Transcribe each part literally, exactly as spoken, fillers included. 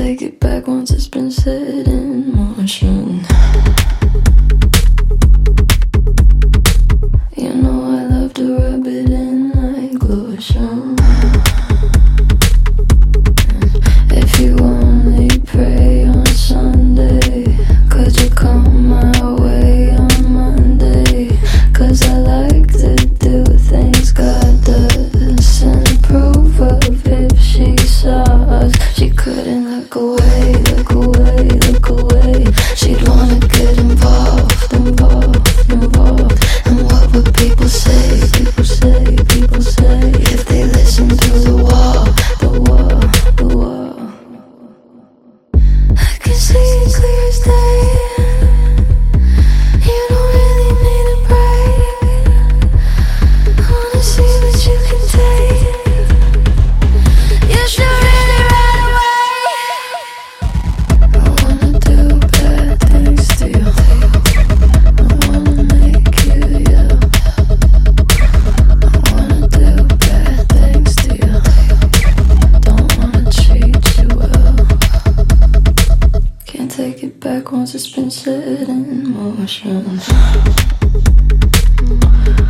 take it back once it's been set in motion. You know I love to rub it in like lotion. If you only pray on Sunday, could you come my way on Monday? Cause I like to do things God does and approve of. If she saw us, she couldn't look away, look away, look away. She'd wanna get involved, involved, involved. And what would people say, people say, people say if they listen to the wall, the wall, the wall? I can see it clear as day. You don't really need a break. I wanna see what you can take. You should really right away. I wanna do bad things to you. I wanna make you yell. I wanna do bad things to you. Don't wanna treat you well. Can't take it back once it's been set in motion.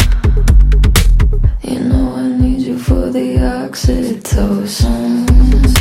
You know I need you for the oxytocin.